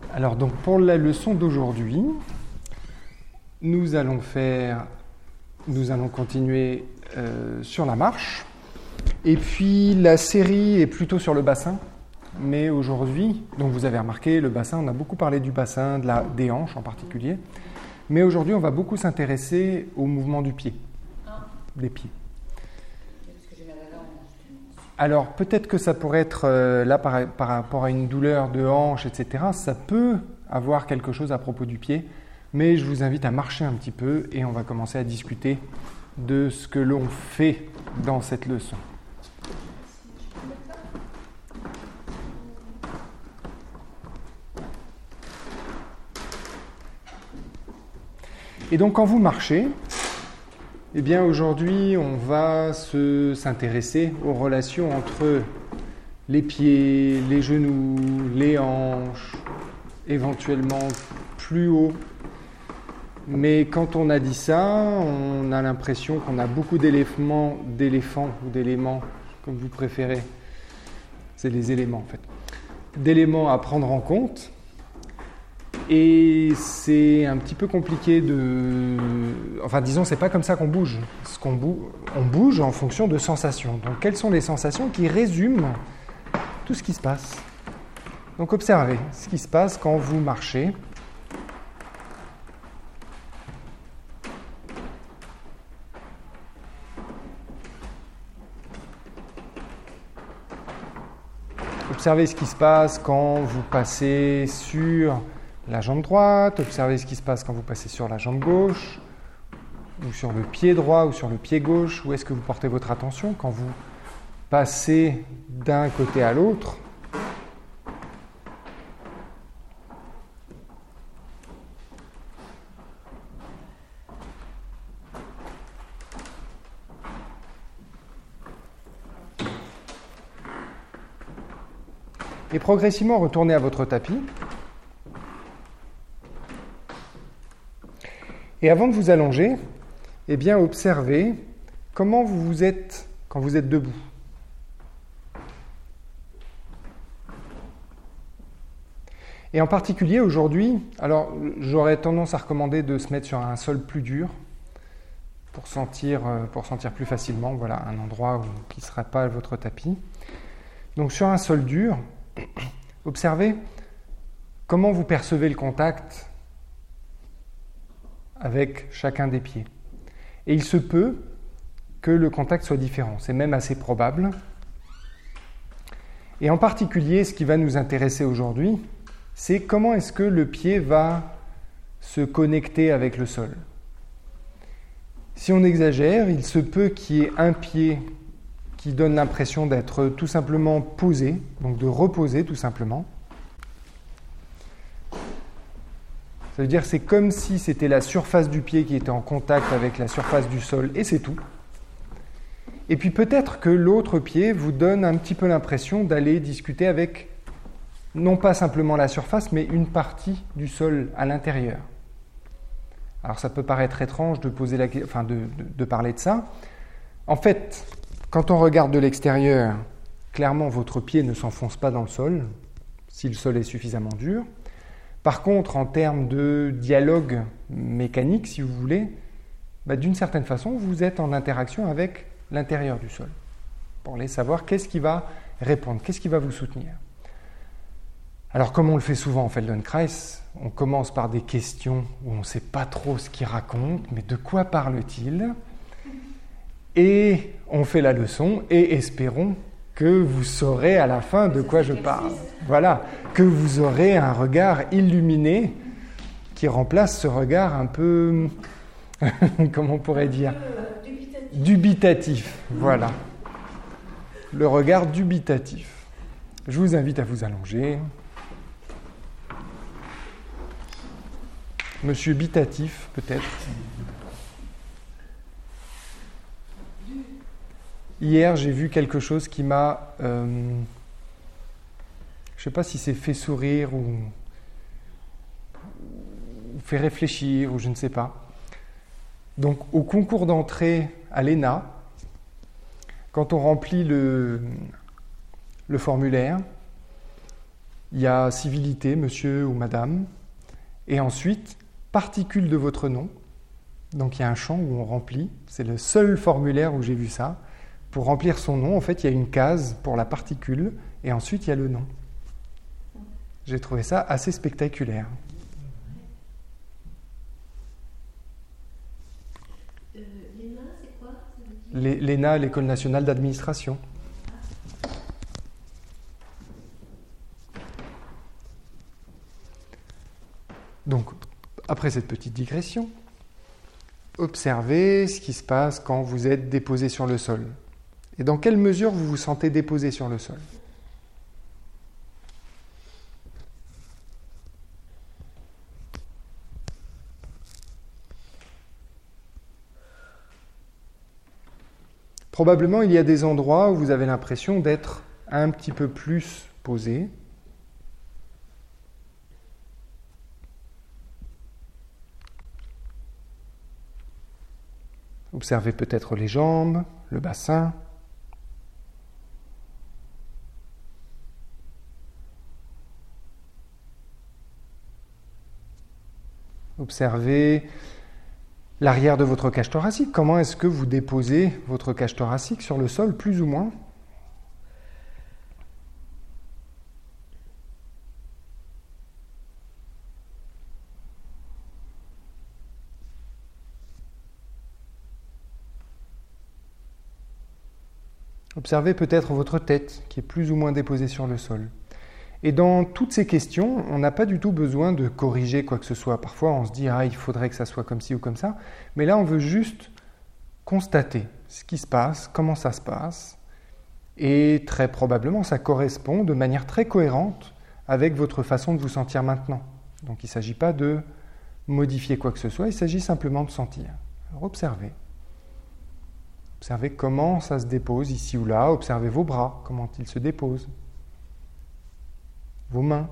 Alors donc pour la leçon d'aujourd'hui, nous allons continuer sur la marche. Et puis la série est plutôt sur le bassin, mais aujourd'hui, donc vous avez remarqué, le bassin, on a beaucoup parlé du bassin, des hanches en particulier, mais aujourd'hui on va beaucoup s'intéresser au mouvement du pied, des pieds. Alors peut-être que ça pourrait être, là par rapport à une douleur de hanche, etc., ça peut avoir quelque chose à propos du pied, mais je vous invite à marcher un petit peu et on va commencer à discuter de ce que l'on fait dans cette leçon. Et donc quand vous marchez, eh bien aujourd'hui on va s'intéresser aux relations entre les pieds, les genoux, les hanches, éventuellement plus haut. Mais quand on a dit ça, on a l'impression qu'on a beaucoup d'éléphants ou d'éléments, comme vous préférez. C'est les éléments en fait. D'éléments à prendre en compte. Et c'est un petit peu compliqué Enfin, disons, c'est pas comme ça qu'on bouge. On bouge en fonction de sensations. Donc, quelles sont les sensations qui résument tout ce qui se passe? Donc, observez ce qui se passe quand vous marchez. Observez ce qui se passe quand vous passez sur la jambe droite, observez ce qui se passe quand vous passez sur la jambe gauche, ou sur le pied droit, ou sur le pied gauche. Où est-ce que vous portez votre attention quand vous passez d'un côté à l'autre? Et progressivement, retournez à votre tapis. Et avant de vous allonger, eh bien, observez comment vous êtes quand vous êtes debout. Et en particulier aujourd'hui, alors j'aurais tendance à recommander de se mettre sur un sol plus dur pour sentir plus facilement, voilà, un endroit qui ne sera pas votre tapis. Donc sur un sol dur, observez comment vous percevez le contact avec chacun des pieds. Et il se peut que le contact soit différent, c'est même assez probable. Et en particulier, ce qui va nous intéresser aujourd'hui, c'est comment est-ce que le pied va se connecter avec le sol. Si on exagère, il se peut qu'il y ait un pied qui donne l'impression d'être tout simplement posé, donc de reposer tout simplement. Ça veut dire que c'est comme si c'était la surface du pied qui était en contact avec la surface du sol, et c'est tout. Et puis peut-être que l'autre pied vous donne un petit peu l'impression d'aller discuter avec, non pas simplement la surface, mais une partie du sol à l'intérieur. Alors ça peut paraître étrange de parler de ça. En fait, quand on regarde de l'extérieur, clairement votre pied ne s'enfonce pas dans le sol, si le sol est suffisamment dur. Par contre, en termes de dialogue mécanique, si vous voulez, d'une certaine façon, vous êtes en interaction avec l'intérieur du sol, pour aller savoir qu'est-ce qui va répondre, qu'est-ce qui va vous soutenir. Alors, comme on le fait souvent en Feldenkrais, on commence par des questions où on ne sait pas trop ce qu'il raconte, mais de quoi parle-t-il? Et on fait la leçon et espérons que vous saurez à la fin de quoi je parle. Voilà, que vous aurez un regard illuminé qui remplace ce regard un peu, comment on pourrait dire, dubitatif. Voilà, le regard dubitatif. Je vous invite à vous allonger. Monsieur Bitatif, peut-être. Hier, j'ai vu quelque chose qui m'a... je ne sais pas si c'est fait sourire ou fait réfléchir, ou je ne sais pas. Donc, au concours d'entrée à l'ENA, quand on remplit le formulaire, il y a civilité, monsieur ou madame, et ensuite, particule de votre nom. Donc il y a un champ où on remplit, c'est le seul formulaire où j'ai vu ça. Pour remplir son nom, en fait, il y a une case pour la particule, et ensuite il y a le nom. J'ai trouvé ça assez spectaculaire. L'ENA, c'est quoi? L'ENA, l'École nationale d'administration. Donc, après cette petite digression, observez ce qui se passe quand vous êtes déposé sur le sol. Et dans quelle mesure vous vous sentez déposé sur le sol? Probablement, il y a des endroits où vous avez l'impression d'être un petit peu plus posé. Observez peut-être les jambes, le bassin. Observez l'arrière de votre cage thoracique. Comment est-ce que vous déposez votre cage thoracique sur le sol, plus ou moins? Observez peut-être votre tête qui est plus ou moins déposée sur le sol. Et dans toutes ces questions, on n'a pas du tout besoin de corriger quoi que ce soit. Parfois, on se dit « Ah, il faudrait que ça soit comme ci ou comme ça ». Mais là, on veut juste constater ce qui se passe, comment ça se passe. Et très probablement, ça correspond de manière très cohérente avec votre façon de vous sentir maintenant. Donc, il ne s'agit pas de modifier quoi que ce soit, il s'agit simplement de sentir. Alors, observez. Observez comment ça se dépose ici ou là. Observez vos bras, comment ils se déposent. Vos mains.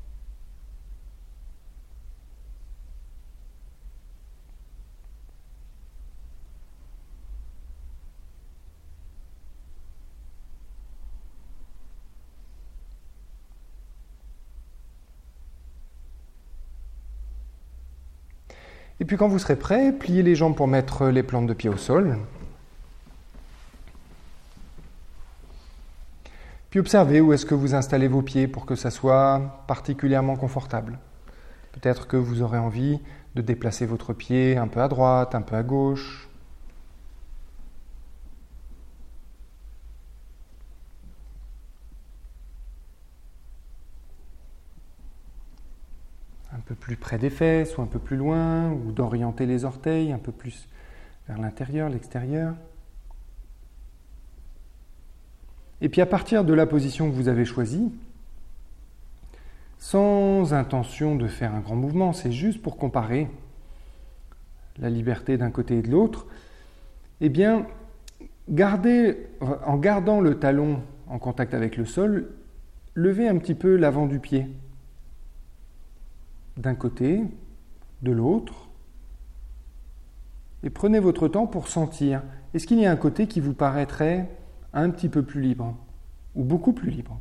Et puis quand vous serez prêt, pliez les jambes pour mettre les plantes de pied au sol. Puis observez où est-ce que vous installez vos pieds pour que ça soit particulièrement confortable. Peut-être que vous aurez envie de déplacer votre pied un peu à droite, un peu à gauche. Un peu plus près des fesses ou un peu plus loin, ou d'orienter les orteils un peu plus vers l'intérieur, l'extérieur. Et puis à partir de la position que vous avez choisie, sans intention de faire un grand mouvement, c'est juste pour comparer la liberté d'un côté et de l'autre, eh bien, en gardant le talon en contact avec le sol, levez un petit peu l'avant du pied, d'un côté, de l'autre, et prenez votre temps pour sentir. Est-ce qu'il y a un côté qui vous paraîtrait un petit peu plus libre, ou beaucoup plus libre?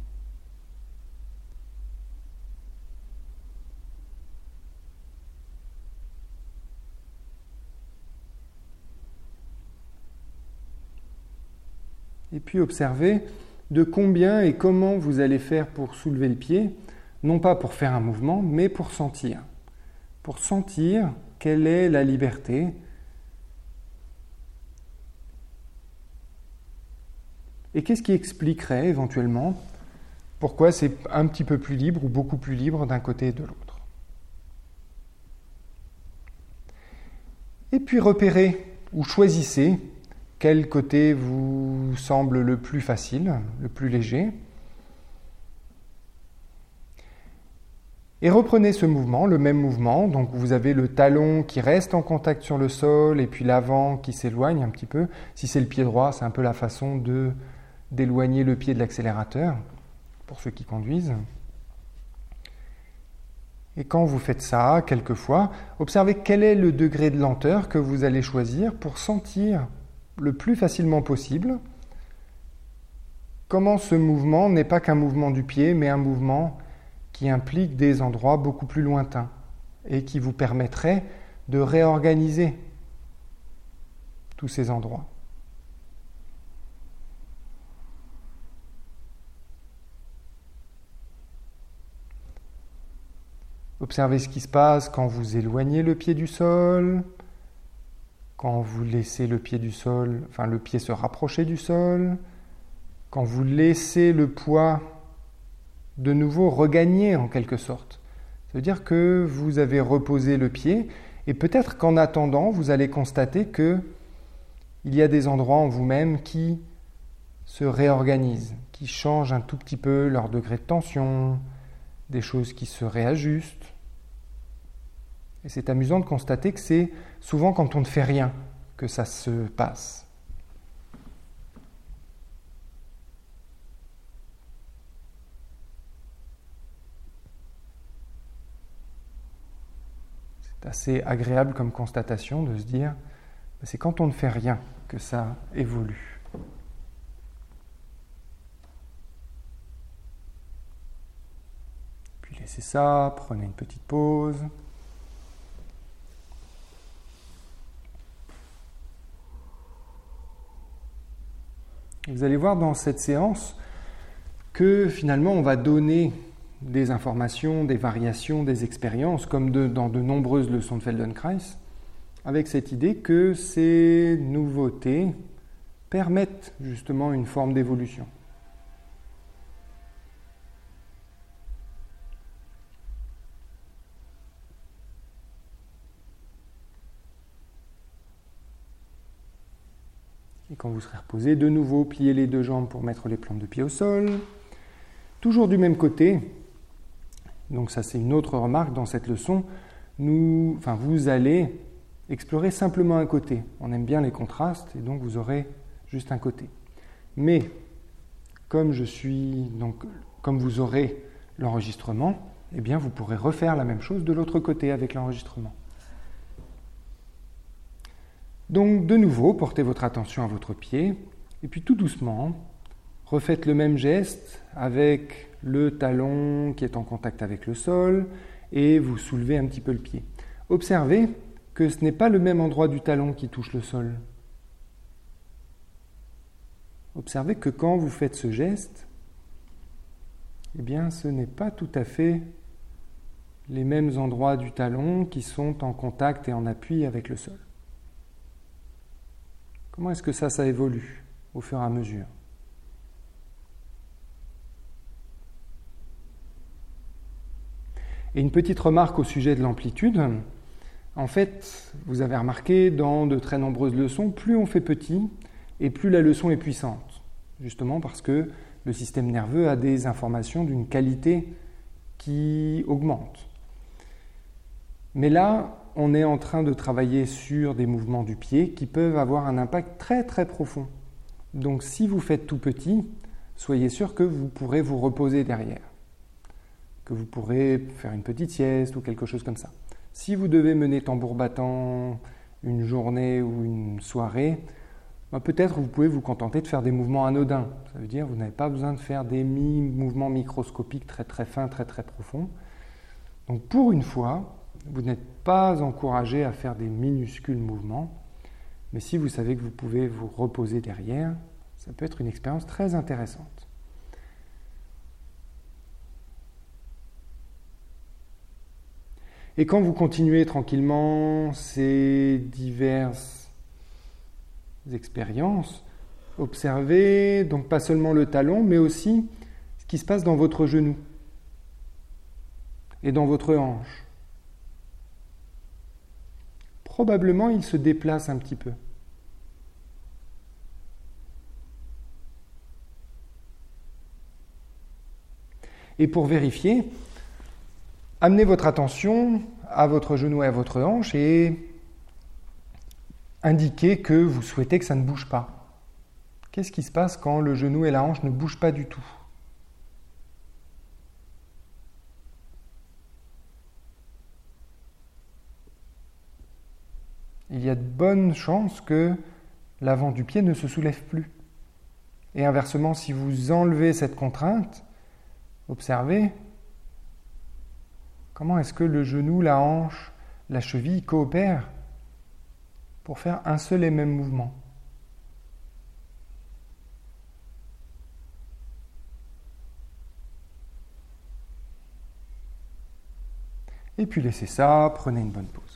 Et puis observez de combien et comment vous allez faire pour soulever le pied, non pas pour faire un mouvement, mais pour sentir. Pour sentir quelle est la liberté. Et qu'est-ce qui expliquerait éventuellement pourquoi c'est un petit peu plus libre ou beaucoup plus libre d'un côté et de l'autre. Et puis repérez ou choisissez quel côté vous semble le plus facile, le plus léger. Et reprenez ce mouvement, le même mouvement. Donc vous avez le talon qui reste en contact sur le sol et puis l'avant qui s'éloigne un petit peu. Si c'est le pied droit, c'est un peu la façon d'éloigner le pied de l'accélérateur, pour ceux qui conduisent. Et quand vous faites ça, quelquefois, observez quel est le degré de lenteur que vous allez choisir pour sentir le plus facilement possible comment ce mouvement n'est pas qu'un mouvement du pied, mais un mouvement qui impliquent des endroits beaucoup plus lointains et qui vous permettraient de réorganiser tous ces endroits. Observez ce qui se passe quand vous éloignez le pied du sol, quand vous laissez le pied se rapprocher du sol, quand vous laissez le poids de nouveau regagner en quelque sorte. Ça veut dire que vous avez reposé le pied et peut-être qu'en attendant, vous allez constater qu'il y a des endroits en vous-même qui se réorganisent, qui changent un tout petit peu leur degré de tension, des choses qui se réajustent. Et c'est amusant de constater que c'est souvent quand on ne fait rien que ça se passe. C'est assez agréable comme constatation de se dire que c'est quand on ne fait rien que ça évolue. Puis laissez ça, prenez une petite pause. Vous allez voir dans cette séance que finalement on va donner des informations, des variations, des expériences, comme dans de nombreuses leçons de Feldenkrais, avec cette idée que ces nouveautés permettent justement une forme d'évolution. Et quand vous serez reposé, de nouveau, pliez les deux jambes pour mettre les plantes de pied au sol. Toujours du même côté. Donc ça, c'est une autre remarque dans cette leçon. Vous allez explorer simplement un côté. On aime bien les contrastes et donc vous aurez juste un côté. Mais comme vous aurez l'enregistrement, eh bien vous pourrez refaire la même chose de l'autre côté avec l'enregistrement. Donc de nouveau, portez votre attention à votre pied et puis tout doucement, refaites le même geste avec le talon qui est en contact avec le sol et vous soulevez un petit peu le pied. Observez que ce n'est pas le même endroit du talon qui touche le sol. Observez que quand vous faites ce geste, eh bien ce n'est pas tout à fait les mêmes endroits du talon qui sont en contact et en appui avec le sol. Comment est-ce que ça évolue au fur et à mesure ? Et une petite remarque au sujet de l'amplitude. En fait, vous avez remarqué dans de très nombreuses leçons, plus on fait petit et plus la leçon est puissante. Justement parce que le système nerveux a des informations d'une qualité qui augmente. Mais là, on est en train de travailler sur des mouvements du pied qui peuvent avoir un impact très très profond. Donc si vous faites tout petit, soyez sûr que vous pourrez vous reposer derrière, que vous pourrez faire une petite sieste ou quelque chose comme ça. Si vous devez mener tambour battant une journée ou une soirée, peut-être vous pouvez vous contenter de faire des mouvements anodins. Ça veut dire que vous n'avez pas besoin de faire des mouvements microscopiques très très fins, très très profonds. Donc pour une fois, vous n'êtes pas encouragé à faire des minuscules mouvements, mais si vous savez que vous pouvez vous reposer derrière, ça peut être une expérience très intéressante. Et quand vous continuez tranquillement ces diverses expériences, observez donc pas seulement le talon, mais aussi ce qui se passe dans votre genou et dans votre hanche. Probablement, il se déplace un petit peu. Et pour vérifier, amenez votre attention à votre genou et à votre hanche et indiquez que vous souhaitez que ça ne bouge pas. Qu'est-ce qui se passe quand le genou et la hanche ne bougent pas du tout ? Il y a de bonnes chances que l'avant du pied ne se soulève plus. Et inversement, si vous enlevez cette contrainte, observez, Comment est-ce que le genou, la hanche, la cheville coopèrent pour faire un seul et même mouvement? Et puis laissez ça, prenez une bonne pause.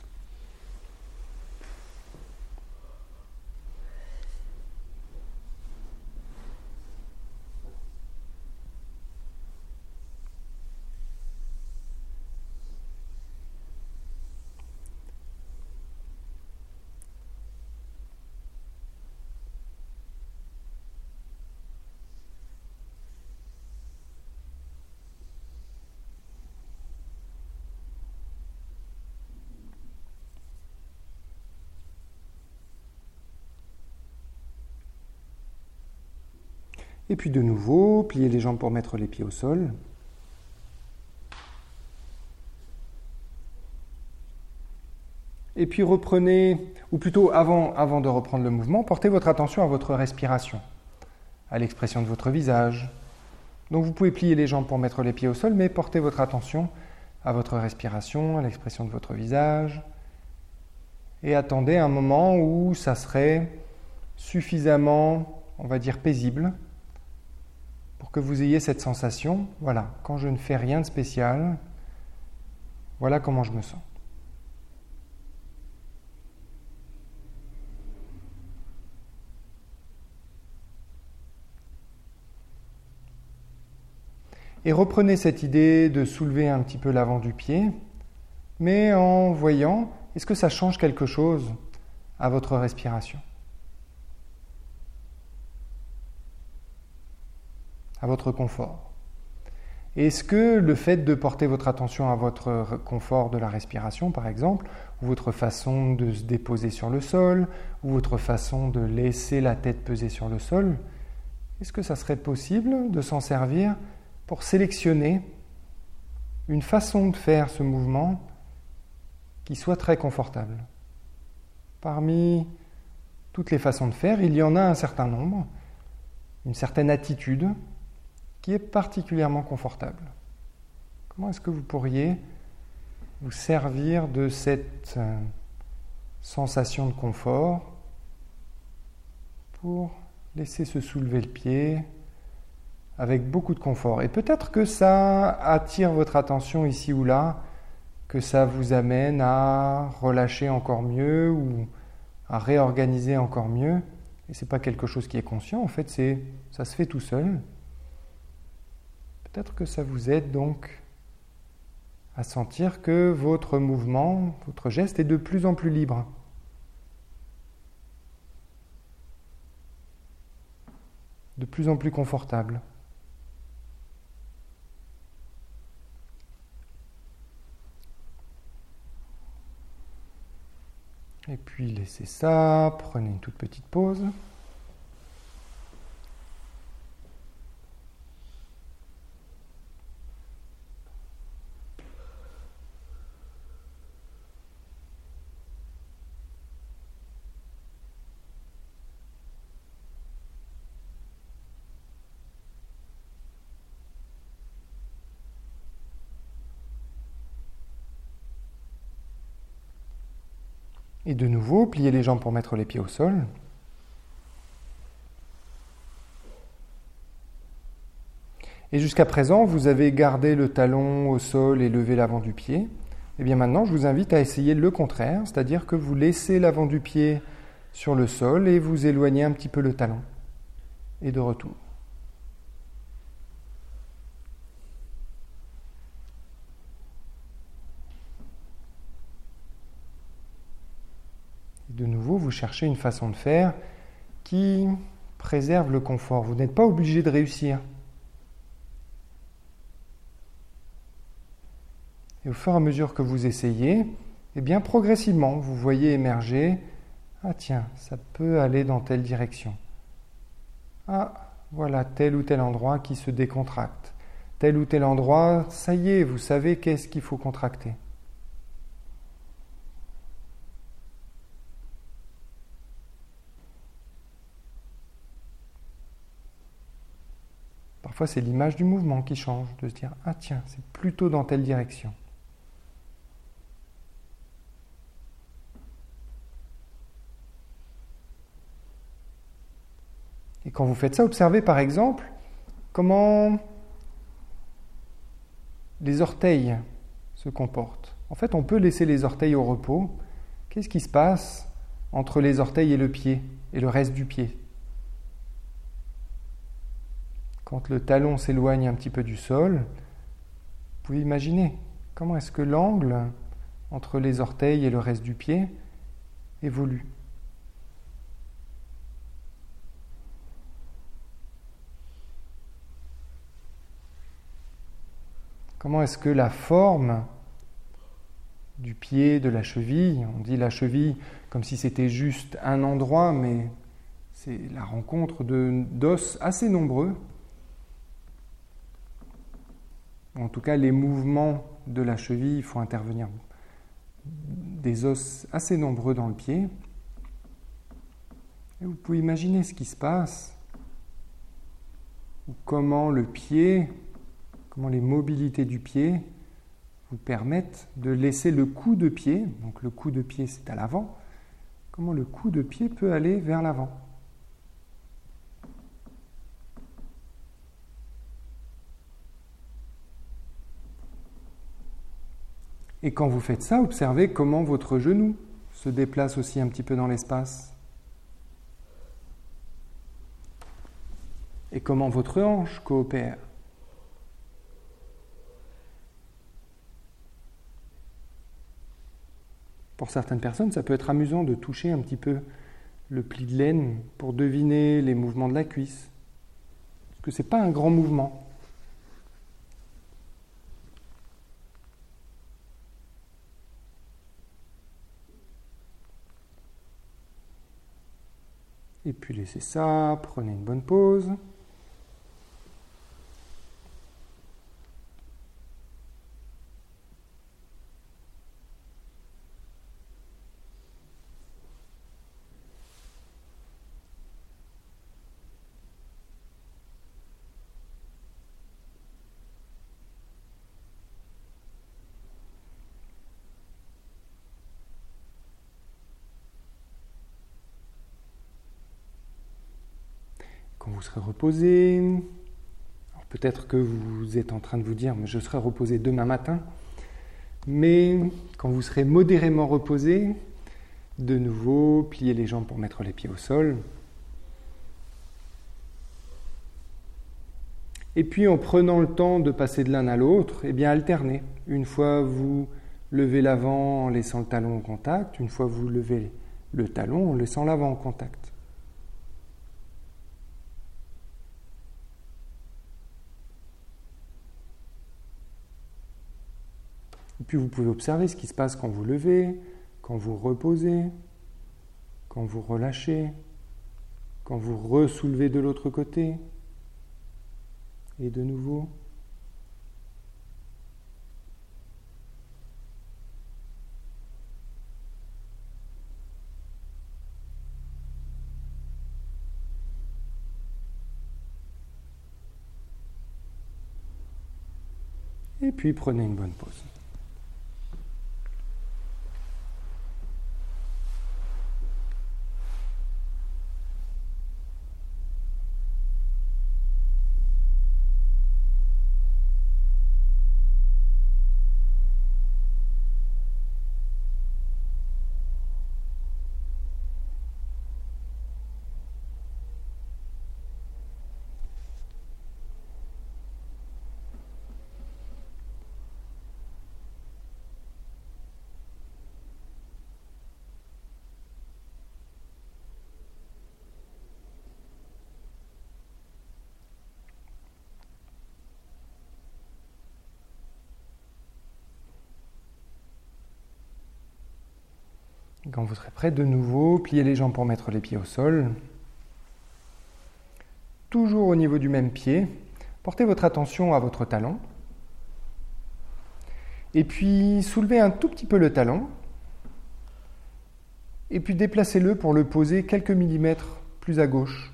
Et puis de nouveau, pliez les jambes pour mettre les pieds au sol. Et puis reprenez, ou plutôt avant de reprendre le mouvement, portez votre attention à votre respiration, à l'expression de votre visage. Donc vous pouvez plier les jambes pour mettre les pieds au sol, mais portez votre attention à votre respiration, à l'expression de votre visage. Et attendez un moment où ça serait suffisamment, on va dire, paisible, pour que vous ayez cette sensation, voilà, quand je ne fais rien de spécial, voilà comment je me sens. Et reprenez cette idée de soulever un petit peu l'avant du pied, mais en voyant, est-ce que ça change quelque chose à votre respiration, à votre confort? Est-ce que le fait de porter votre attention à votre confort de la respiration, par exemple, ou votre façon de se déposer sur le sol, ou votre façon de laisser la tête peser sur le sol, est-ce que ça serait possible de s'en servir pour sélectionner une façon de faire ce mouvement qui soit très confortable? Parmi toutes les façons de faire, il y en a un certain nombre, une certaine attitude qui est particulièrement confortable. Comment est-ce que vous pourriez vous servir de cette sensation de confort pour laisser se soulever le pied avec beaucoup de confort? Et peut-être que ça attire votre attention ici ou là, que ça vous amène à relâcher encore mieux ou à réorganiser encore mieux. Et ce n'est pas quelque chose qui est conscient, en fait, ça se fait tout seul. Peut-être que ça vous aide donc à sentir que votre mouvement, votre geste est de plus en plus libre. De plus en plus confortable. Et puis laissez ça, prenez une toute petite pause. Et de nouveau, pliez les jambes pour mettre les pieds au sol. Et jusqu'à présent, vous avez gardé le talon au sol et levé l'avant du pied. Et bien maintenant, je vous invite à essayer le contraire, c'est-à-dire que vous laissez l'avant du pied sur le sol et vous éloignez un petit peu le talon. Et de retour. De nouveau, vous cherchez une façon de faire qui préserve le confort. Vous n'êtes pas obligé de réussir. Et au fur et à mesure que vous essayez, eh bien progressivement, vous voyez émerger « Ah tiens, ça peut aller dans telle direction. Ah, voilà tel ou tel endroit qui se décontracte. Tel ou tel endroit, ça y est, vous savez qu'est-ce qu'il faut contracter. » Parfois, c'est l'image du mouvement qui change, de se dire « Ah tiens, c'est plutôt dans telle direction. » quand vous faites ça, observez par exemple comment les orteils se comportent. En fait, on peut laisser les orteils au repos. Qu'est-ce qui se passe entre les orteils et le pied, et le reste du pied? Quand le talon s'éloigne un petit peu du sol, vous pouvez imaginer comment est-ce que l'angle entre les orteils et le reste du pied évolue. Comment est-ce que la forme du pied, de la cheville, on dit la cheville comme si c'était juste un endroit, mais c'est la rencontre d'os assez nombreux. En tout cas, les mouvements de la cheville font intervenir des os assez nombreux dans le pied. Et vous pouvez imaginer ce qui se passe, ou comment le pied, comment les mobilités du pied vous permettent de laisser le coup de pied, donc le coup de pied c'est à l'avant, comment le coup de pied peut aller vers l'avant. Et quand vous faites ça, observez comment votre genou se déplace aussi un petit peu dans l'espace. Et comment votre hanche coopère. Pour certaines personnes, ça peut être amusant de toucher un petit peu le pli de laine pour deviner les mouvements de la cuisse. Parce que ce n'est pas un grand mouvement. Et puis laissez ça, prenez une bonne pause. Quand vous serez reposé, alors peut-être que vous êtes en train de vous dire « mais je serai reposé demain matin », mais quand vous serez modérément reposé, de nouveau, pliez les jambes pour mettre les pieds au sol. Et puis en prenant le temps de passer de l'un à l'autre, eh bien alternez. Une fois vous levez l'avant en laissant le talon au contact, une fois vous levez le talon en laissant l'avant au contact. Et puis vous pouvez observer ce qui se passe quand vous levez, quand vous reposez, quand vous relâchez, quand vous ressoulevez de l'autre côté, et de nouveau. Et puis prenez une bonne pause. Quand vous serez prêt, de nouveau, pliez les jambes pour mettre les pieds au sol. Toujours au niveau du même pied. Portez votre attention à votre talon. Et puis, soulevez un tout petit peu le talon. Et puis, déplacez-le pour le poser quelques millimètres plus à gauche.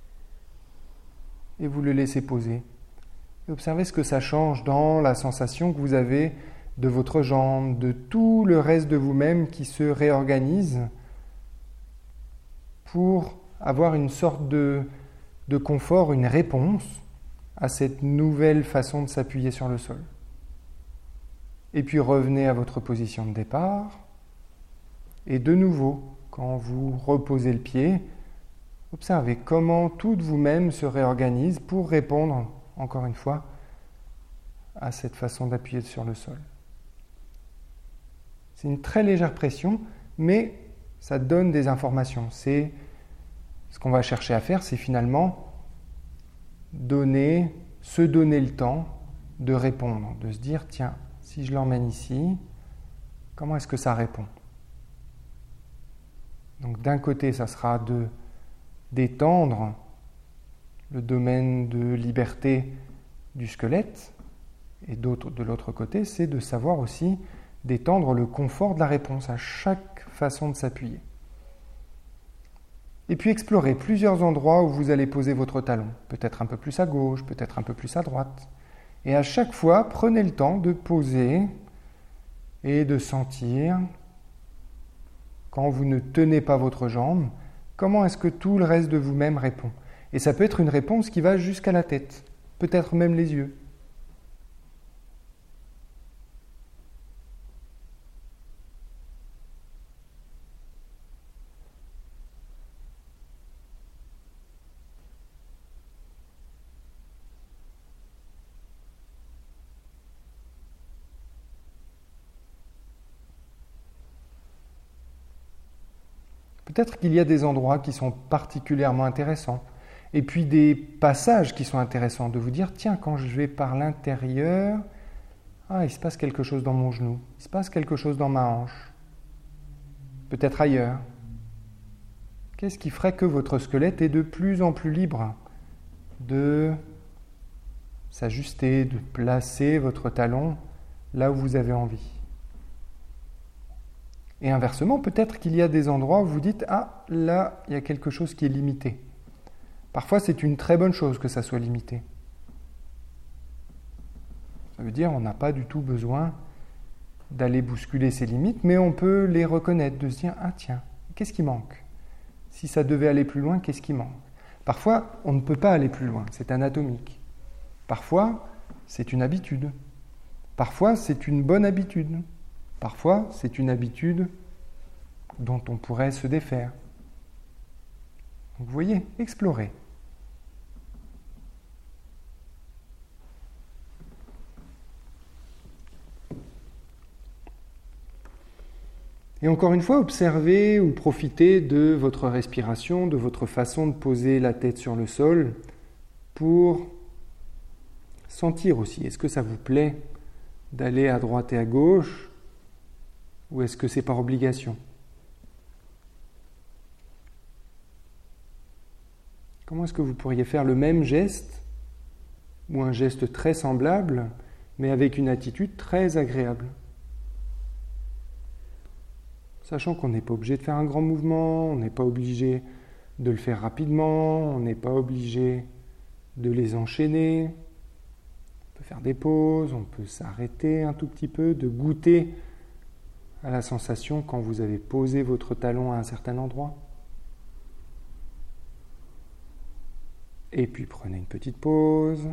Et vous le laissez poser. Et observez ce que ça change dans la sensation que vous avez de votre jambe, de tout le reste de vous-même qui se réorganise pour avoir une sorte de de confort, une réponse à cette nouvelle façon de s'appuyer sur le sol. Et puis revenez à votre position de départ. Et de nouveau, quand vous reposez le pied, observez comment tout de vous-même se réorganise pour répondre, encore une fois, à cette façon d'appuyer sur le sol. C'est une très légère pression, mais ça donne des informations. C'est ce qu'on va chercher à faire, c'est finalement se donner le temps de répondre, de se dire, tiens, si je l'emmène ici, comment est-ce que ça répond ? Donc d'un côté, ça sera de d'étendre le domaine de liberté du squelette, et de l'autre côté, c'est de savoir aussi d'étendre le confort de la réponse à chaque façon de s'appuyer. Et puis explorez plusieurs endroits où vous allez poser votre talon, peut-être un peu plus à gauche, peut-être un peu plus à droite. Et à chaque fois, prenez le temps de poser et de sentir, quand vous ne tenez pas votre jambe, comment est-ce que tout le reste de vous-même répond. Et ça peut être une réponse qui va jusqu'à la tête, peut-être même les yeux. Peut-être qu'il y a des endroits qui sont particulièrement intéressants, et puis des passages qui sont intéressants, de vous dire, tiens, quand je vais par l'intérieur, il se passe quelque chose dans mon genou, il se passe quelque chose dans ma hanche, peut-être ailleurs. Qu'est-ce qui ferait que votre squelette est de plus en plus libre de s'ajuster, de placer votre talon là où vous avez envie ? Et inversement, peut-être qu'il y a des endroits où vous dites « Ah, là, il y a quelque chose qui est limité ». Parfois, c'est une très bonne chose que ça soit limité. Ça veut dire qu'on n'a pas du tout besoin d'aller bousculer ses limites, mais on peut les reconnaître, de se dire « Ah tiens, qu'est-ce qui manque ? Si ça devait aller plus loin, qu'est-ce qui manque ?» Parfois, on ne peut pas aller plus loin, c'est anatomique. Parfois, c'est une habitude. Parfois, c'est une bonne habitude. Parfois, c'est une habitude dont on pourrait se défaire. Donc, vous voyez, explorez. Et encore une fois, observez ou profitez de votre respiration, de votre façon de poser la tête sur le sol pour sentir aussi. Est-ce que ça vous plaît d'aller à droite et à gauche ? Ou est-ce que c'est par obligation ? Comment est-ce que vous pourriez faire le même geste, ou un geste très semblable, mais avec une attitude très agréable ? Sachant qu'on n'est pas obligé de faire un grand mouvement, on n'est pas obligé de le faire rapidement, on n'est pas obligé de les enchaîner. On peut faire des pauses, on peut s'arrêter un tout petit peu, de goûter à la sensation quand vous avez posé votre talon à un certain endroit. Et puis prenez une petite pause.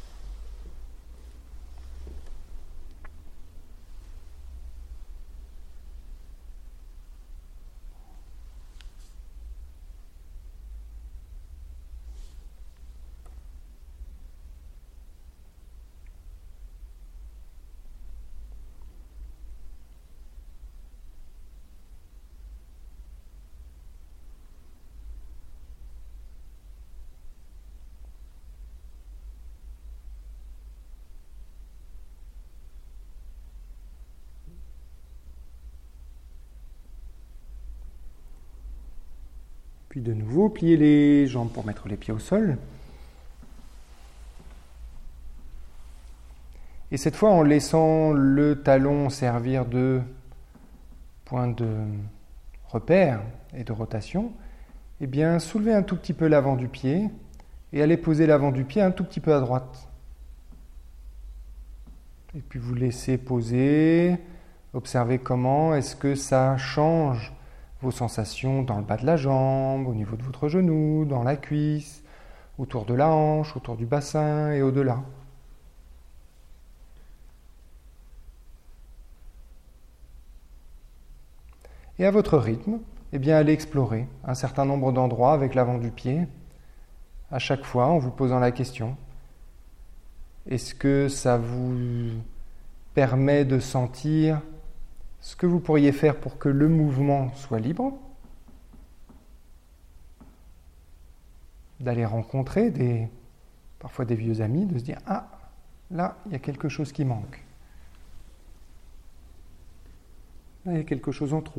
Puis de nouveau, pliez les jambes pour mettre les pieds au sol. Et cette fois, en laissant le talon servir de point de repère et de rotation, eh bien, soulevez un tout petit peu l'avant du pied et allez poser l'avant du pied un tout petit peu à droite. Et puis vous laissez poser, observez comment est-ce que ça change vos sensations dans le bas de la jambe, au niveau de votre genou, dans la cuisse, autour de la hanche, autour du bassin et au-delà. Et à votre rythme, eh bien, allez explorer un certain nombre d'endroits avec l'avant du pied, à chaque fois en vous posant la question, est-ce que ça vous permet de sentir ce que vous pourriez faire pour que le mouvement soit libre, d'aller rencontrer parfois des vieux amis, de se dire « Ah, là, il y a quelque chose qui manque. Là, il y a quelque chose en trop. »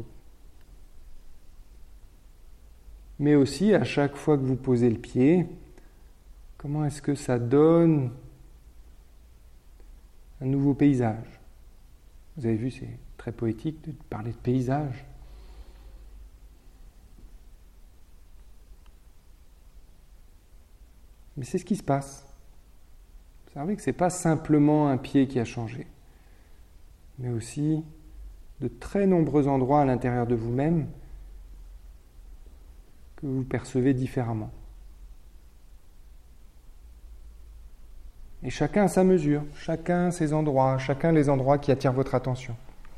Mais aussi, à chaque fois que vous posez le pied, comment est-ce que ça donne un nouveau paysage? Vous avez vu, c'est très poétique de parler de paysage. Mais c'est ce qui se passe. Observez que ce n'est pas simplement un pied qui a changé, mais aussi de très nombreux endroits à l'intérieur de vous-même que vous percevez différemment. Et chacun à sa mesure, chacun ses endroits, chacun les endroits qui attirent votre attention.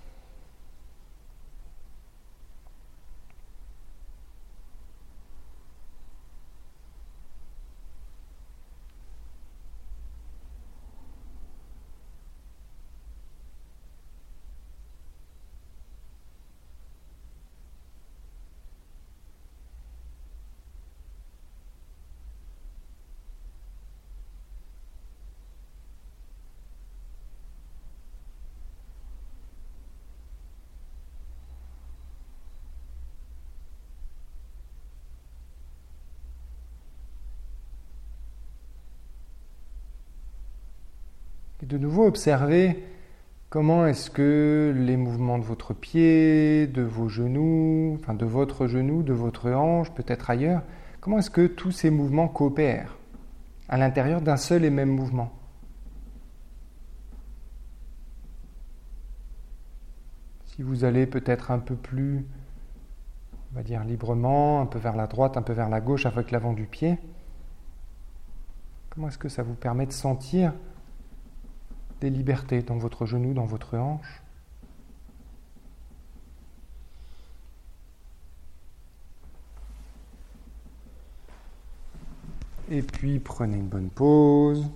Et de nouveau, observez comment est-ce que les mouvements de votre pied, de vos genoux, enfin de votre genou, de votre hanche, peut-être ailleurs, comment est-ce que tous ces mouvements coopèrent à l'intérieur d'un seul et même mouvement? Si vous allez peut-être un peu plus, on va dire librement, un peu vers la droite, un peu vers la gauche avec l'avant du pied, comment est-ce que ça vous permet de sentir des libertés dans votre genou, dans votre hanche? Et puis prenez une bonne pause.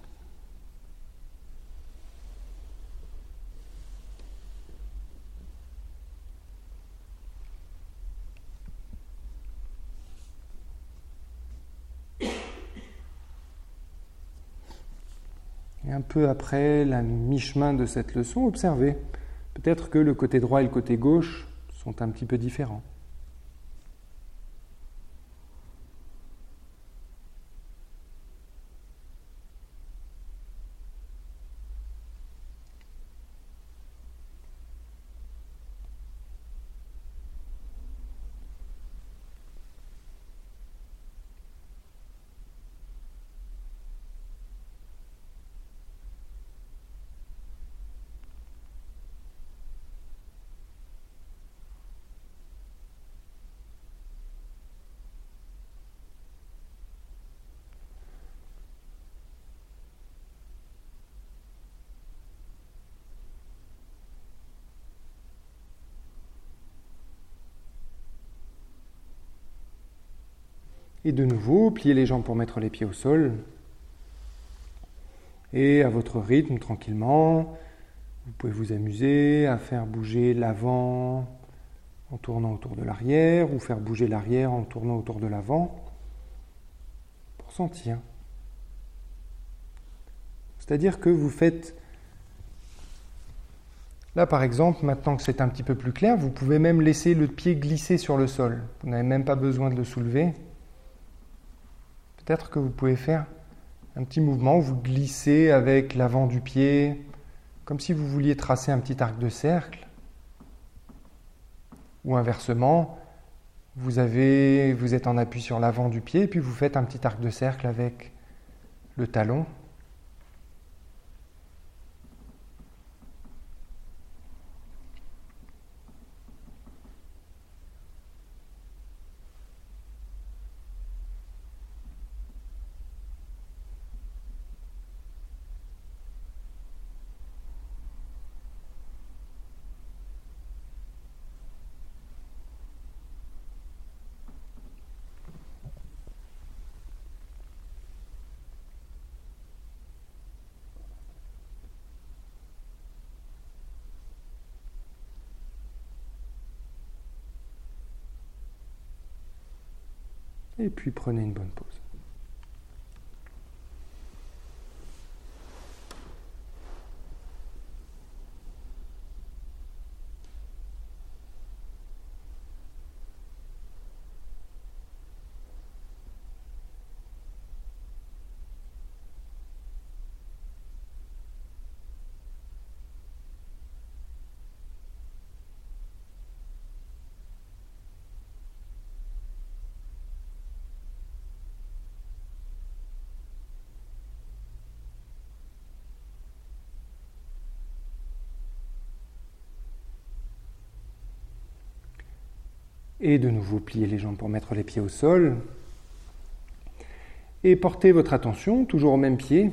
Et un peu après la mi-chemin de cette leçon, observez. Peut-être que le côté droit et le côté gauche sont un petit peu différents. Et de nouveau, pliez les jambes pour mettre les pieds au sol. Et à votre rythme, tranquillement, vous pouvez vous amuser à faire bouger l'avant en tournant autour de l'arrière ou faire bouger l'arrière en tournant autour de l'avant pour sentir. C'est-à-dire que vous faites... Là, par exemple, maintenant que c'est un petit peu plus clair, vous pouvez même laisser le pied glisser sur le sol. Vous n'avez même pas besoin de le soulever. Peut-être que vous pouvez faire un petit mouvement où vous glissez avec l'avant du pied, comme si vous vouliez tracer un petit arc de cercle. Ou inversement, vous êtes en appui sur l'avant du pied, et puis vous faites un petit arc de cercle avec le talon. Et puis prenez une bonne pause. Et de nouveau, pliez les jambes pour mettre les pieds au sol. Et portez votre attention, toujours au même pied,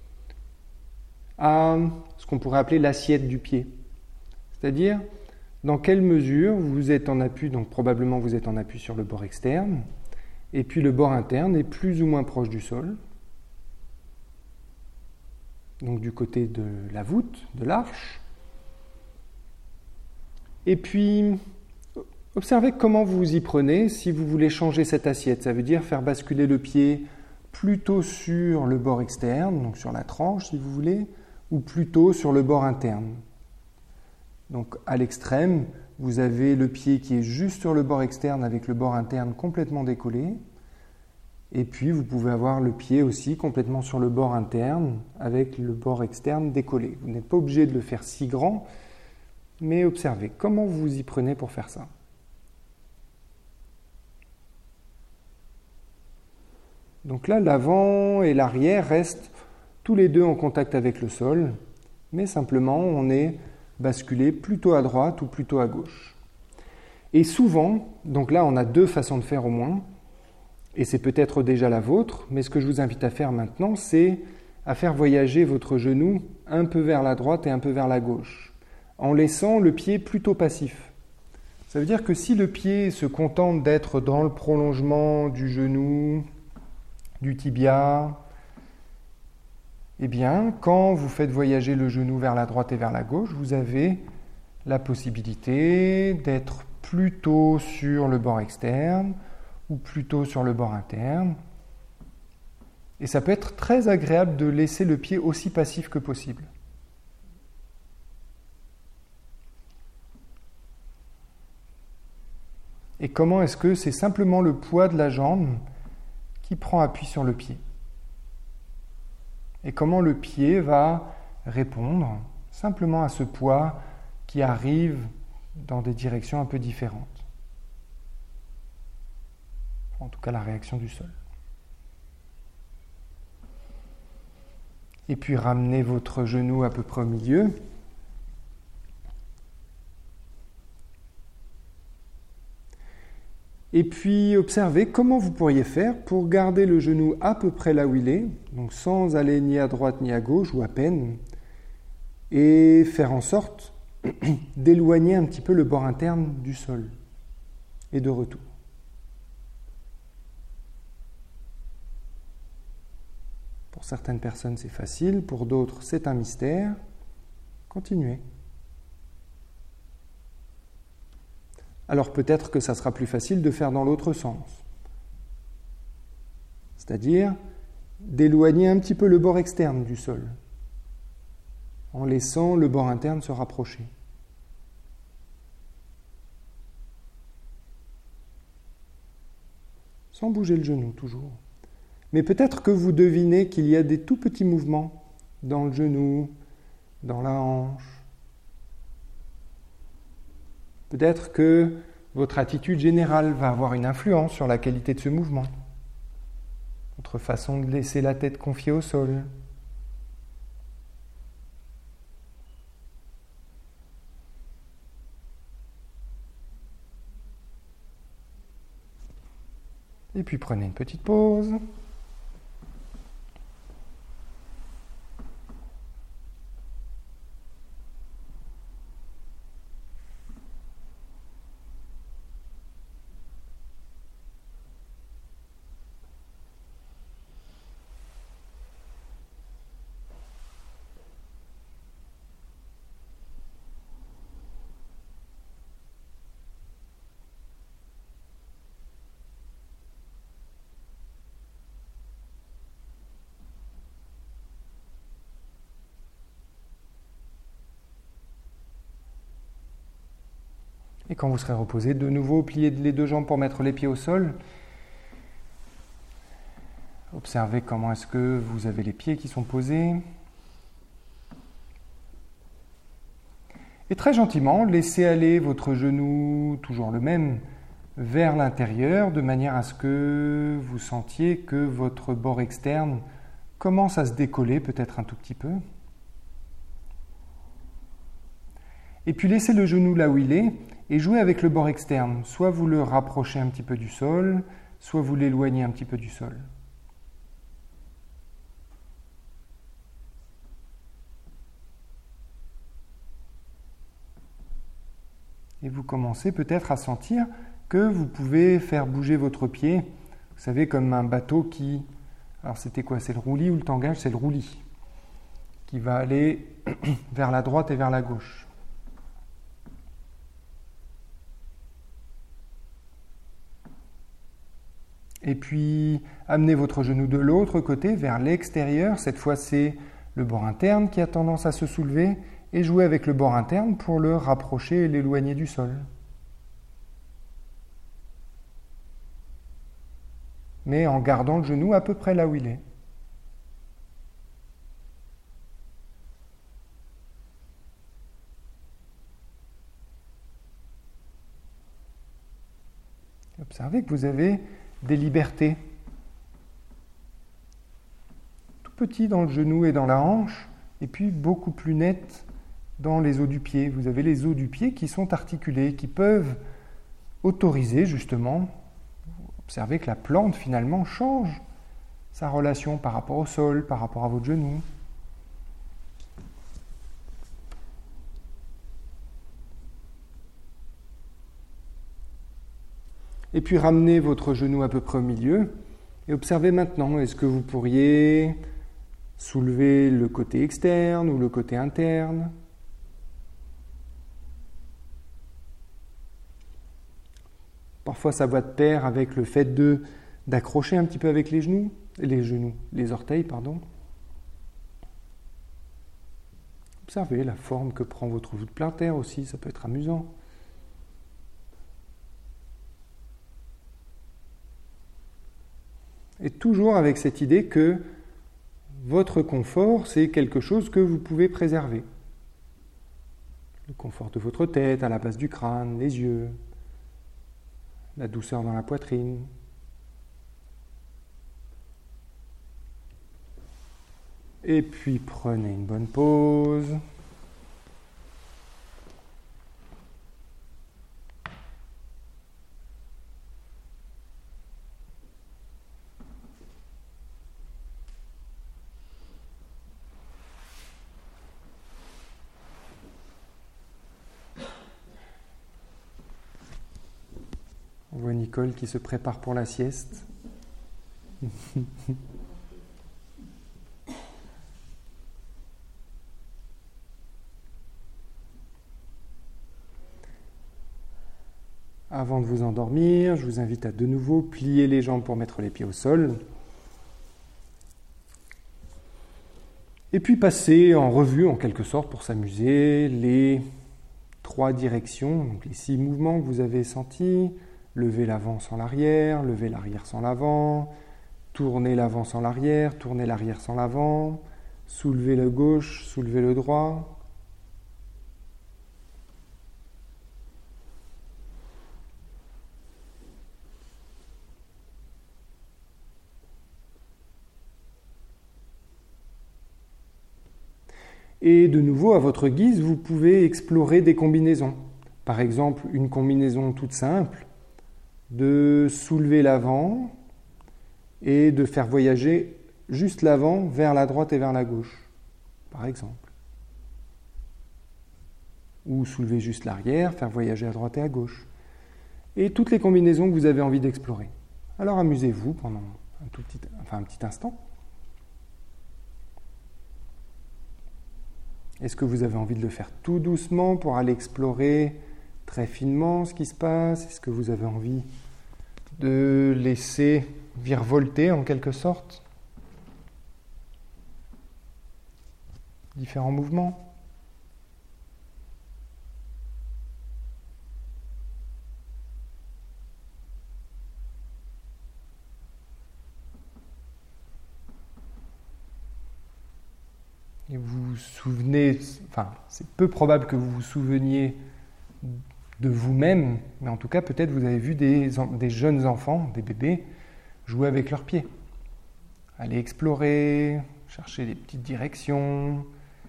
à ce qu'on pourrait appeler l'assiette du pied. C'est-à-dire, dans quelle mesure vous êtes en appui, donc probablement vous êtes en appui sur le bord externe, et puis le bord interne est plus ou moins proche du sol. Donc du côté de la voûte, de l'arche. Et puis, observez comment vous vous y prenez si vous voulez changer cette assiette. Ça veut dire faire basculer le pied plutôt sur le bord externe, donc sur la tranche si vous voulez, ou plutôt sur le bord interne. Donc à l'extrême, vous avez le pied qui est juste sur le bord externe avec le bord interne complètement décollé. Et puis vous pouvez avoir le pied aussi complètement sur le bord interne avec le bord externe décollé. Vous n'êtes pas obligé de le faire si grand, mais observez comment vous vous y prenez pour faire ça. Donc là, l'avant et l'arrière restent tous les deux en contact avec le sol, mais simplement on est basculé plutôt à droite ou plutôt à gauche. Et souvent, donc là on a deux façons de faire au moins, et c'est peut-être déjà la vôtre, mais ce que je vous invite à faire maintenant, c'est à faire voyager votre genou un peu vers la droite et un peu vers la gauche, en laissant le pied plutôt passif. Ça veut dire que si le pied se contente d'être dans le prolongement du genou, du tibia, eh bien, quand vous faites voyager le genou vers la droite et vers la gauche, vous avez la possibilité d'être plutôt sur le bord externe ou plutôt sur le bord interne. Et ça peut être très agréable de laisser le pied aussi passif que possible. Et comment est-ce que c'est simplement le poids de la jambe qui prend appui sur le pied? Et comment le pied va répondre simplement à ce poids qui arrive dans des directions un peu différentes. En tout cas, la réaction du sol. Et puis ramenez votre genou à peu près au milieu. Et puis observez comment vous pourriez faire pour garder le genou à peu près là où il est, donc sans aller ni à droite ni à gauche ou à peine, et faire en sorte d'éloigner un petit peu le bord interne du sol et de retour. Pour certaines personnes c'est facile, pour d'autres c'est un mystère. Continuez. Alors peut-être que ça sera plus facile de faire dans l'autre sens. C'est-à-dire d'éloigner un petit peu le bord externe du sol, en laissant le bord interne se rapprocher. Sans bouger le genou toujours. Mais peut-être que vous devinez qu'il y a des tout petits mouvements dans le genou, dans la hanche. Peut-être que votre attitude générale va avoir une influence sur la qualité de ce mouvement. Votre façon de laisser la tête confiée au sol. Et puis prenez une petite pause. Et quand vous serez reposé, de nouveau, pliez les deux jambes pour mettre les pieds au sol. Observez comment est-ce que vous avez les pieds qui sont posés. Et très gentiment, laissez aller votre genou, toujours le même, vers l'intérieur, de manière à ce que vous sentiez que votre bord externe commence à se décoller peut-être un tout petit peu. Et puis laissez le genou là où il est et jouez avec le bord externe. Soit vous le rapprochez un petit peu du sol, soit vous l'éloignez un petit peu du sol. Et vous commencez peut-être à sentir que vous pouvez faire bouger votre pied. Vous savez, comme un bateau qui... Alors c'était quoi? C'est le roulis ou le tangage? C'est le roulis qui va aller vers la droite et vers la gauche. Et puis, amenez votre genou de l'autre côté vers l'extérieur. Cette fois, c'est le bord interne qui a tendance à se soulever. Et jouez avec le bord interne pour le rapprocher et l'éloigner du sol. Mais en gardant le genou à peu près là où il est. Observez que vous avez des libertés. Tout petit dans le genou et dans la hanche, et puis beaucoup plus net dans les os du pied. Vous avez les os du pied qui sont articulés, qui peuvent autoriser justement. Observez que la plante finalement change sa relation par rapport au sol, par rapport à votre genou. Et puis ramenez votre genou à peu près au milieu et observez maintenant, est-ce que vous pourriez soulever le côté externe ou le côté interne? Parfois ça va de pair avec le fait d'accrocher un petit peu avec les orteils, pardon. Observez la forme que prend votre voûte plantaire aussi, ça peut être amusant. Et toujours avec cette idée que votre confort, c'est quelque chose que vous pouvez préserver. Le confort de votre tête, à la base du crâne, les yeux, la douceur dans la poitrine. Et puis prenez une bonne pause. On voit Nicole qui se prépare pour la sieste. Avant de vous endormir, je vous invite à de nouveau plier les jambes pour mettre les pieds au sol. Et puis passer en revue, en quelque sorte, pour s'amuser, les 3 directions, donc les 6 mouvements que vous avez sentis. Lever l'avant sans l'arrière, lever l'arrière sans l'avant, tourner l'avant sans l'arrière, tourner l'arrière sans l'avant, soulever le gauche, soulever le droit. Et de nouveau, à votre guise, vous pouvez explorer des combinaisons. Par exemple, une combinaison toute simple de soulever l'avant et de faire voyager juste l'avant vers la droite et vers la gauche, par exemple. Ou soulever juste l'arrière, faire voyager à droite et à gauche. Et toutes les combinaisons que vous avez envie d'explorer. Alors amusez-vous pendant un petit instant. Est-ce que vous avez envie de le faire tout doucement pour aller explorer très finement ce qui se passe? Est-ce que vous avez envie de laisser virevolter en quelque sorte différents mouvements? Et vous vous souvenez, enfin, c'est peu probable que vous vous souveniez de vous-même, mais en tout cas, peut-être vous avez vu des jeunes enfants, des bébés, jouer avec leurs pieds. Aller explorer, chercher des petites directions.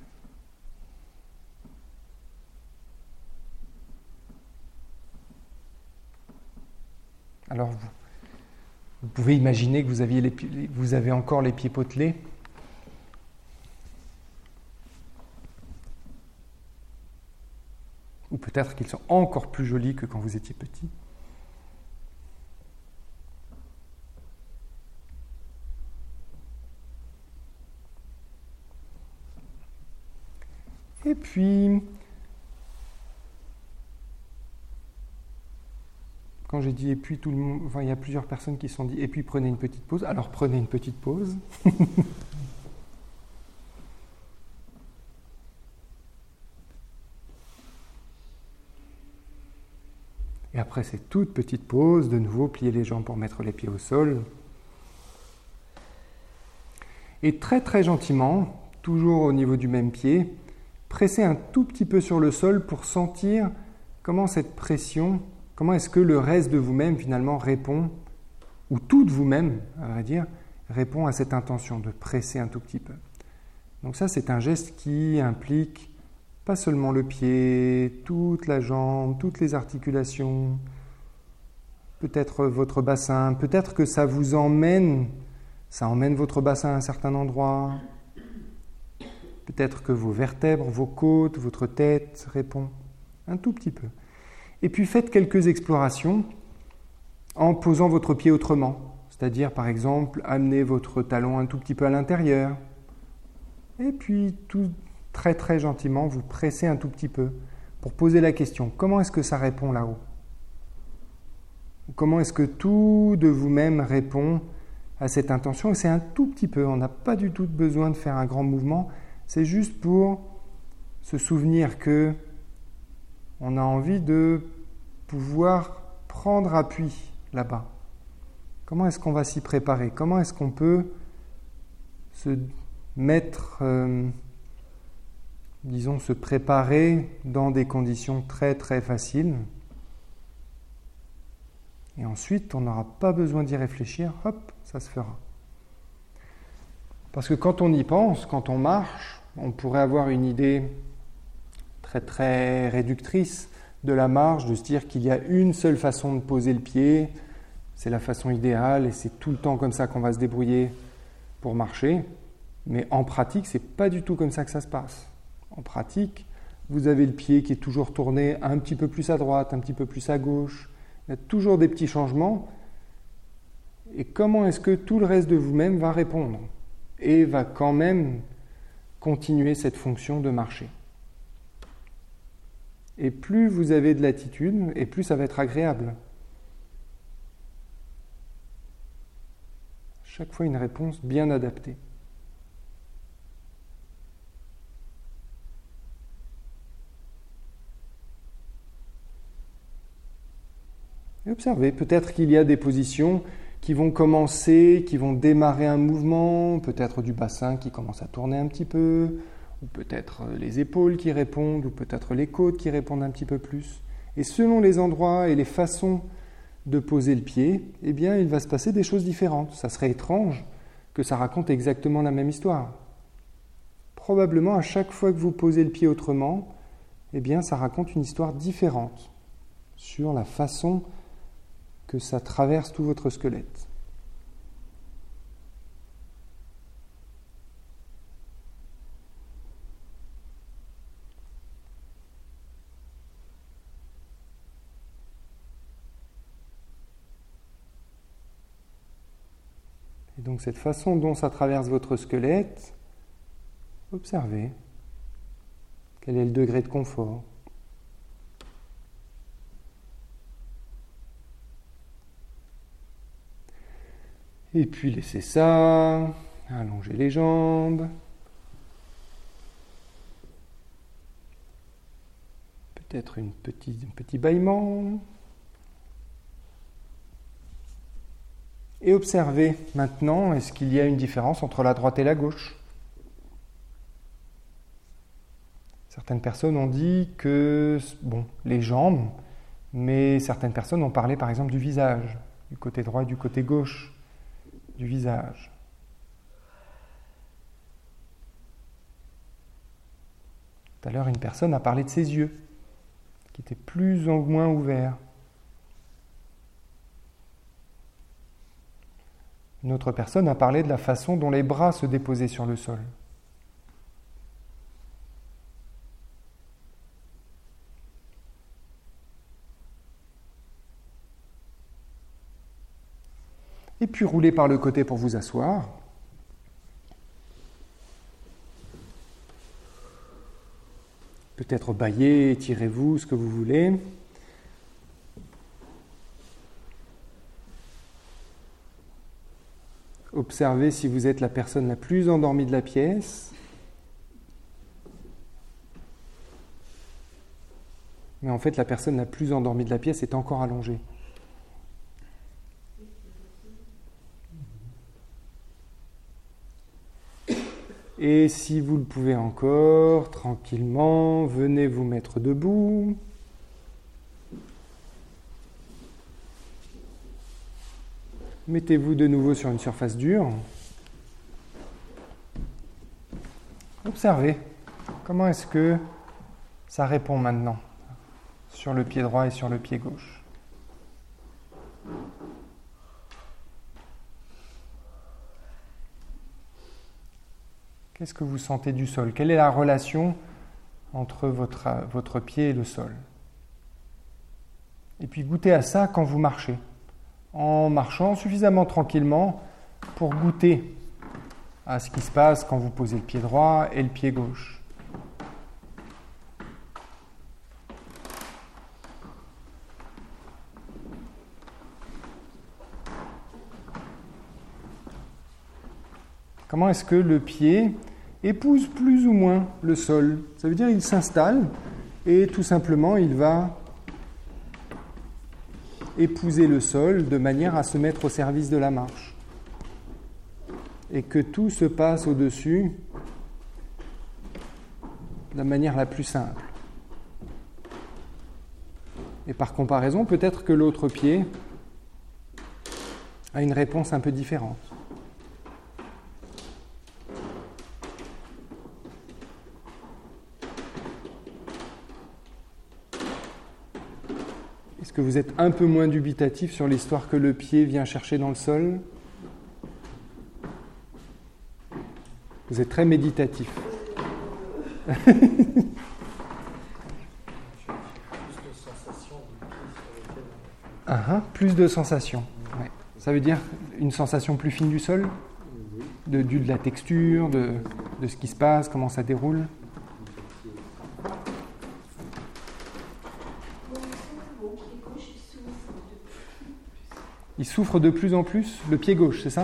Alors, vous pouvez imaginer que vous avez encore les pieds potelés. Ou peut-être qu'ils sont encore plus jolis que quand vous étiez petit. Et puis, quand j'ai dit et puis, tout le monde, enfin, il y a plusieurs personnes qui se sont dit et puis prenez une petite pause. Alors prenez une petite pause. Et après cette toute petite pause, de nouveau, pliez les jambes pour mettre les pieds au sol. Et très très gentiment, toujours au niveau du même pied, pressez un tout petit peu sur le sol pour sentir comment cette pression, comment est-ce que le reste de vous-même finalement répond, ou tout de vous-même, à vrai dire, répond à cette intention de presser un tout petit peu. Donc ça, c'est un geste qui implique pas seulement le pied, toute la jambe, toutes les articulations, peut-être votre bassin, peut-être que ça emmène votre bassin à un certain endroit, peut-être que vos vertèbres, vos côtes, votre tête répondent un tout petit peu. Et puis faites quelques explorations en posant votre pied autrement, c'est-à-dire par exemple amenez votre talon un tout petit peu à l'intérieur, et puis tout très très gentiment, vous pressez un tout petit peu pour poser la question, comment est-ce que ça répond là-haut? Comment est-ce que tout de vous-même répond à cette intention? Et c'est un tout petit peu, on n'a pas du tout besoin de faire un grand mouvement, c'est juste pour se souvenir que on a envie de pouvoir prendre appui là-bas. Comment est-ce qu'on va s'y préparer? Comment est-ce qu'on peut se mettre... se préparer dans des conditions très très faciles. Et ensuite, on n'aura pas besoin d'y réfléchir, hop, ça se fera. Parce que quand on y pense, quand on marche, on pourrait avoir une idée très très réductrice de la marche, de se dire qu'il y a une seule façon de poser le pied, c'est la façon idéale et c'est tout le temps comme ça qu'on va se débrouiller pour marcher. Mais en pratique, c'est pas du tout comme ça que ça se passe. En pratique, vous avez le pied qui est toujours tourné un petit peu plus à droite, un petit peu plus à gauche. Il y a toujours des petits changements. Et comment est-ce que tout le reste de vous-même va répondre et va quand même continuer cette fonction de marcher? Et plus vous avez de latitude, et plus ça va être agréable. Chaque fois une réponse bien adaptée. Et observez, peut-être qu'il y a des positions qui vont commencer, qui vont démarrer un mouvement, peut-être du bassin qui commence à tourner un petit peu, ou peut-être les épaules qui répondent, ou peut-être les côtes qui répondent un petit peu plus. Et selon les endroits et les façons de poser le pied, eh bien, il va se passer des choses différentes. Ça serait étrange que ça raconte exactement la même histoire. Probablement, à chaque fois que vous posez le pied autrement, eh bien, ça raconte une histoire différente sur la façon que ça traverse tout votre squelette. Et donc cette façon dont ça traverse votre squelette, observez quel est le degré de confort. Et puis laissez ça, allongez les jambes. Peut-être un petit bâillement. Et observez maintenant, est-ce qu'il y a une différence entre la droite et la gauche? Certaines personnes ont dit que, bon, les jambes, mais certaines personnes ont parlé par exemple du visage, du côté droit et du côté gauche du visage. Tout à l'heure, une personne a parlé de ses yeux, qui étaient plus ou moins ouverts. Une autre personne a parlé de la façon dont les bras se déposaient sur le sol. Et puis roulez par le côté pour vous asseoir. Peut-être bâillez, étirez-vous, ce que vous voulez. Observez si vous êtes la personne la plus endormie de la pièce. Mais en fait, la personne la plus endormie de la pièce est encore allongée. Et si vous le pouvez encore, tranquillement, venez vous mettre debout. Mettez-vous de nouveau sur une surface dure. Observez comment est-ce que ça répond maintenant sur le pied droit et sur le pied gauche. Qu'est-ce que vous sentez du sol? Quelle est la relation entre votre pied et le sol? Et puis goûtez à ça quand vous marchez, en marchant suffisamment tranquillement pour goûter à ce qui se passe quand vous posez le pied droit et le pied gauche. Comment est-ce que le pied épouse plus ou moins le sol? Ça veut dire qu'il s'installe et tout simplement il va épouser le sol de manière à se mettre au service de la marche. Et que tout se passe au-dessus de la manière la plus simple. Et par comparaison, peut-être que l'autre pied a une réponse un peu différente. Est-ce que vous êtes un peu moins dubitatif sur l'histoire que le pied vient chercher dans le sol? Vous êtes très méditatif. Plus de sensations. Ouais. Ça veut dire une sensation plus fine du sol? De la texture, de ce qui se passe, comment ça déroule? Il souffre de plus en plus, le pied gauche, c'est ça?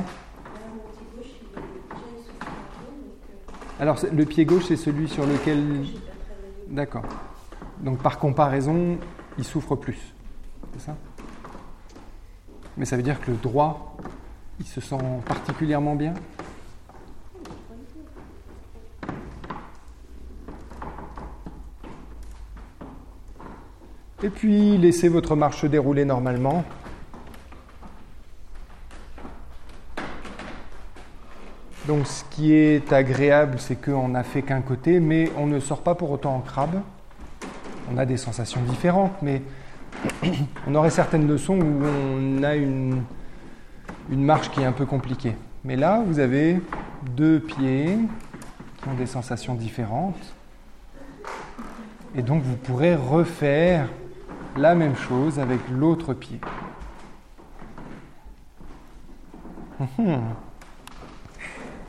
Alors, le pied gauche, c'est celui sur lequel... D'accord. Donc, par comparaison, il souffre plus, c'est ça? Mais ça veut dire que le droit, il se sent particulièrement bien? Et puis, laissez votre marche se dérouler normalement. Donc ce qui est agréable, c'est qu'on n'a fait qu'un côté, mais on ne sort pas pour autant en crabe. On a des sensations différentes, mais on aurait certaines leçons où on a une marche qui est un peu compliquée. Mais là, vous avez deux pieds qui ont des sensations différentes. Et donc vous pourrez refaire la même chose avec l'autre pied.